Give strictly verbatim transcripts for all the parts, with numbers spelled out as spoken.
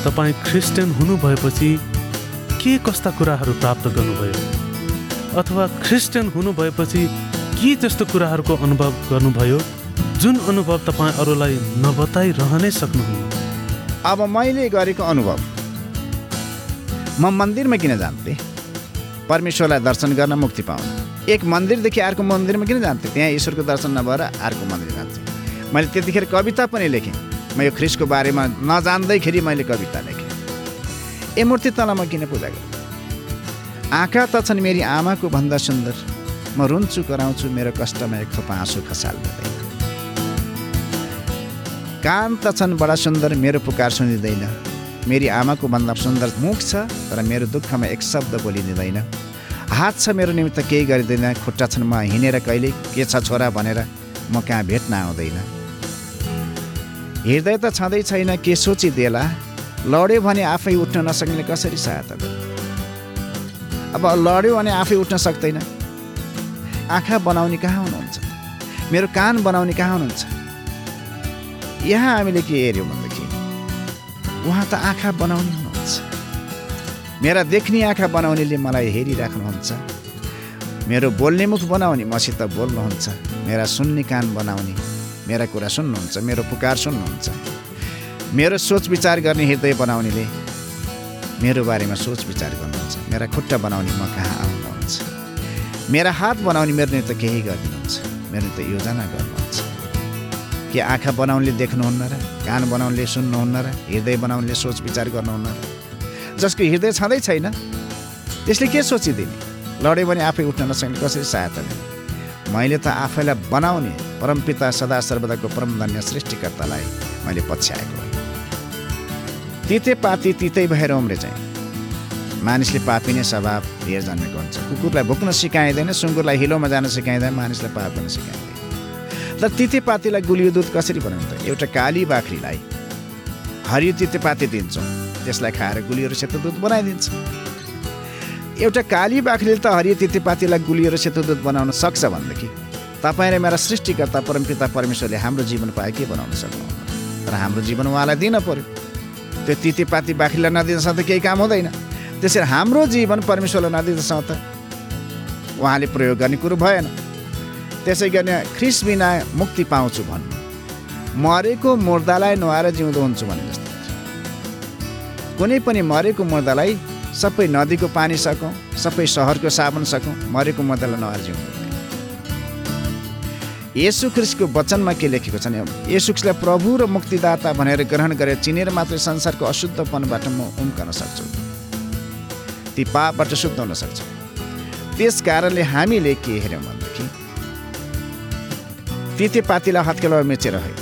तपाईँ क्रिस्चियन हुनु भएपछि के कस्ता कुराहरू प्राप्त गर्नुभयो, अथवा क्रिस्चियन हुनु भएपछि के त्यस्तो कुराहरूको अनुभव गर्नुभयो जुन अनुभव तपाईँ अरूलाई नबताइरहनै सक्नुहुन्न? अब मैले गरेको अनुभव, म मन्दिरमा किन जान्थेँ? परमेश्वरलाई दर्शन गर्न, मुक्ति पाउन। एक मन्दिरदेखि अर्को मन्दिरमा किन जान्थेँ? त्यहाँ ईश्वरको दर्शन नभएर अर्को मन्दिर जान्थेँ। मैले त्यतिखेर कविता पनि लेखेँ। म यो ख्रिस्टको बारेमा नजान्दैखेरि मैले कविता लेखेँ। ए मूर्ति तँलाई म किन पूजा गर्छु? आँखा त छन् मेरी आमाको भन्दा सुन्दर, म रुन्छु कराउँछु मेरो कष्टमा एक थोपा आँसु खसाल्दैन। कान त छन् बडा सुन्दर, मेरो पुकार सुनिँदैन। मेरी आमाको भन्दा सुन्दर मुख छ, तर मेरो दुःखमा एक शब्द बोलिदिँदैन। हात छ मेरो निमित्त केही गरिँदैन, खुट्टा छन् म हिँडेर कहिले के छ छोरा भनेर म कहाँ भेट्न आउँदैन। हृदय त छँदै छैन के सोचिदेला, लड्यो भने आफै उठ्न नसक्ने कसरी सहायता गर्नु? अब लड्यो भने आफै उठ्न सक्दैन। आँखा बनाउने कहाँ हुनुहुन्छ? मेरो कान बनाउने कहाँ हुनुहुन्छ? यहाँ हामीले के हेऱ्यौँ भनेदेखि उहाँ त आँखा बनाउने हुनुहुन्छ। मेरा देख्ने आँखा बनाउनेले मलाई हेरिराख्नुहुन्छ। मेरो बोल्ने मुख बनाउने मसित बोल्नुहुन्छ। मेरा सुन्ने कान बनाउने मेरा कुरा सुन्नुहुन्छ, मेरो पुकार सुन्नुहुन्छ। मेरो सोच विचार गर्ने हृदय बनाउनेले मेरो बारेमा सोच विचार गर्नुहुन्छ। मेरा खुट्टा बनाउने म कहाँ आउनुहुन्छ। मेरा हात बनाउने मेरो निमित्त केही गरिदिनुहुन्छ, मेरो निमित्त योजना गर्नुहुन्छ। के आँखा बनाउनेले देख्नुहुन्न र? कान बनाउनेले सुन्नुहुन्न र? हृदय बनाउनेले सोच विचार गर्नुहुन्न र? जसको हृदय छँदै छैन त्यसले के सोचिदिने? लड्यो भने आफै उठ्न नसक्ने कसरी सहायता दिने? मैले त आफैलाई बनाउने परमपिता सदा सर्वदाको परमधन्य सृष्टिकर्तालाई मैले पछ्याएको हो। तिते पाती तितै भएर उम्रे चाहिँ मानिसले पापिने स्वभाव धेर जन्मेको हुन्छ। कुकुरलाई भुक्न सिकाइँदैन, सुँगुरलाई हिलोमा जान सिकाइँदैन, मानिसलाई पाप गर्न सिकाइँदैन। तर तितेपातीलाई गुलियो दुध कसरी बनाउँछ? एउटा काली बाख्रीलाई हरियो तितेपाती दिन्छौँ, त्यसलाई खाएर गुलियो र सेतो दुध बनाइदिन्छ। एउटा काली बाख्रीले त हरियो तितेपातीलाई गुलियो र सेतो दुध बनाउन सक्छ भनेदेखि तपाईँ र मेरा सृष्टिकर्ता परमपिता परमेश्वरले हाम्रो जीवन पाए के बनाउन सक्नुहुन्न? तर हाम्रो जीवन उहाँलाई दिन पर्यो। त्यो तितेपाती बाख्रीलाई नदिँदासम्म त केही काम हुँदैन। त्यसरी हाम्रो जीवन परमेश्वरलाई नदिँदासम्म त उहाँले प्रयोग गर्ने कुरो भएन। त्यसै गरी ख्रिस्ट बिना मुक्ति पाउँछु भन्नु मरेको मुर्दालाई नुहाएर जिउँदो हुन्छु भने जस्तो। कुनै पनि मरेको मुर्दालाई सबै नदीको पानी सकौँ, सबै सहरको साबुन सकौँ, मरेको मुर्दालाई नुहाएर जिउँदो। येशू ख्रिस्टको वचनमा के लेखेको छ भने येशू ख्रिस्टलाई प्रभु र मुक्तिदाता भनेर ग्रहण गरेर चिनेर मात्रै संसारको अशुद्धपनबाट म उम्कन सक्छु, ती पापबाट शुद्ध हुन सक्छ। त्यस कारणले हामीले के हेऱ्यौँ भनेदेखि तितेपातीलाई हत्केलामा मेचेर है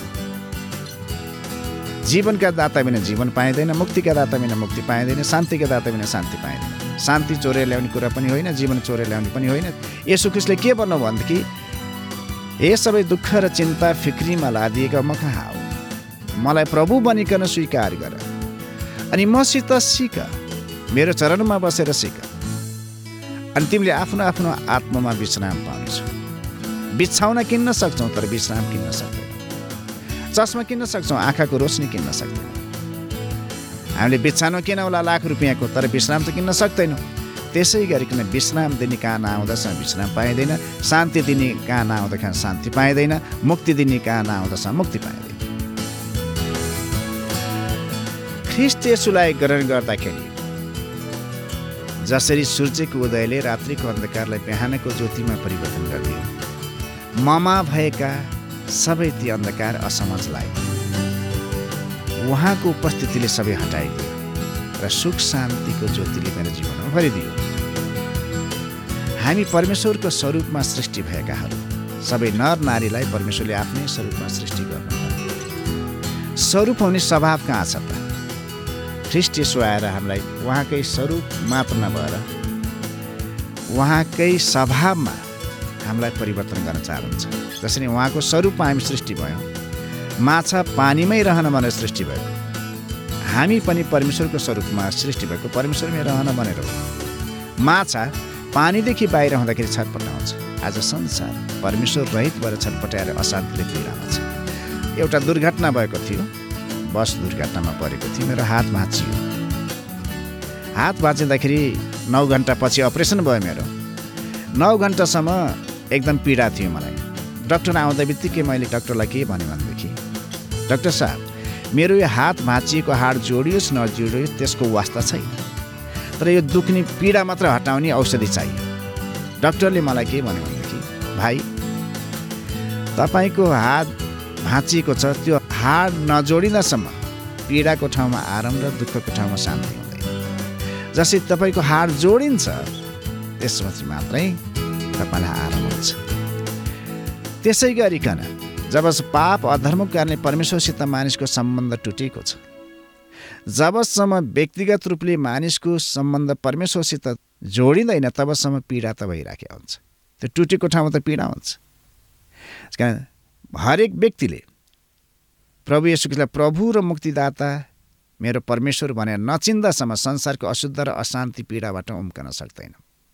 जीवनका दाता बिना जीवन पाइँदैन, मुक्तिका दाता बिना मुक्ति पाइँदैन, शान्तिका दाता बिना शान्ति पाइँदैन। शान्ति चोरेर ल्याउने कुरा पनि होइन, जीवन चोरेर ल्याउने पनि होइन। येशू ख्रिस्टले के भन्नु भनेदेखि हे सबै दुःख र चिन्ता फिक्रीमा लादिएका म कहाँ हो, मलाई प्रभु बनिकन स्वीकार गर अनि मसित सिक, मेरो चरणमा बसेर सिक, अनि तिमीले आफ्नो आफ्नो आत्मामा विश्राम पाउनेछौ। बिछाउन किन्न सक्छौ तर विश्राम किन्न सक्दैन। चस्मा किन्न सक्छौ, आँखाको रोशनी किन्न सक्दैन। हामीले बिछाउन किनौला लाख रुपियाँको, तर विश्राम त किन्न सक्दैनौँ। त्यसै गरिकन विश्राम दिने कहाँ नआउँदासम्म विश्राम पाइँदैन, शान्ति दिने कहाँ नआउँदासम्म शान्ति पाइँदैन, मुक्ति दिने कहाँ नआउँदासम्म मुक्ति पाइँदैन। ख्रिस्ट येशूलाई ग्रहण गर्दाखेरि जसरी सूर्यको उदयले रात्रिको अन्धकारलाई बिहानको ज्योतिमा परिवर्तन गरिदियो, ममा भएका सबै ती अन्धकार असमझलाई उहाँको उपस्थितिले सबै हटाइदियो र सुख शान्तिको ज्योतिले मेरो जीवनमा भरिदियो। हामी परमेश्वरको स्वरूपमा सृष्टि भएकाहरू सबै नर नारीलाई परमेश्वरले आफ्नै स्वरूपमा सृष्टि गर्नुभयो। स्वरूप हुने स्वभाव कहाँ छ त? ख्रिस्ट येशू आएर हामीलाई उहाँकै स्वरूप मात्र नभएर उहाँकै स्वभावमा हामीलाई परिवर्तन गर्न चाहनुहुन्छ। जसरी उहाँको स्वरूपमा हामी सृष्टि भयौँ, माछा पानीमै रहन भनेर सृष्टि भएको, हामी पनि परमेश्वरको स्वरूपमा सृष्टि भएको परमेश्वरमै रहन भनेर हो। माछा पानीदेखि बाहिर हुँदाखेरि छटपटाउँछ। आज संसार परमेश्वर रहित भएर छटपटाएर अशान्तिले पीडामा छ। एउटा दुर्घटना भएको थियो, बस दुर्घटनामा परेको थिएँ। मेरो हात भाँचियो। हात भाँचिँदाखेरि नौ घन्टा पछि अपरेसन भयो मेरो। नौ घन्टासम्म एकदम पीडा थियो मलाई। डाक्टर आउँदा बित्तिकै मैले डाक्टरलाई के भने भनेदेखि, डाक्टर साहब मेरो यो हात भाँचिएको हाड जोडियोस् नजोडियोस् त्यसको वास्ता छैन, तर यो दुख्ने पीडा मात्र हटाउने औषधि चाहियो। डाक्टरले मलाई के भन्यो भनेदेखि, भाइ तपाईँको हात भाँचिएको छ, त्यो हाड नजोडिँदासम्म पीडाको ठाउँमा आराम र दुःखको ठाउँमा शान्ति हुँदैन। जसरी तपाईँको हाड जोडिन्छ त्यसपछि मात्रै तपाईँलाई आराम हुन्छ। त्यसै गरिकन जब पाप अधर्मको कारणले परमेश्वरसित मानिसको सम्बन्ध टुटेको छ, जबसम्म व्यक्तिगत रूपले मानिसको सम्बन्ध परमेश्वरसित जोडिँदैन तबसम्म पीडा त भइराखेको हुन्छ। त्यो टुटेको ठाउँमा त पीडा हुन्छ। कारण हरेक व्यक्तिले प्रभु येशू ख्रीष्टलाई प्रभु र मुक्तिदाता मेरो परमेश्वर भनेर नचिन्दासम्म संसारको अशुद्ध र अशान्ति पीडाबाट उम्कन सक्दैन।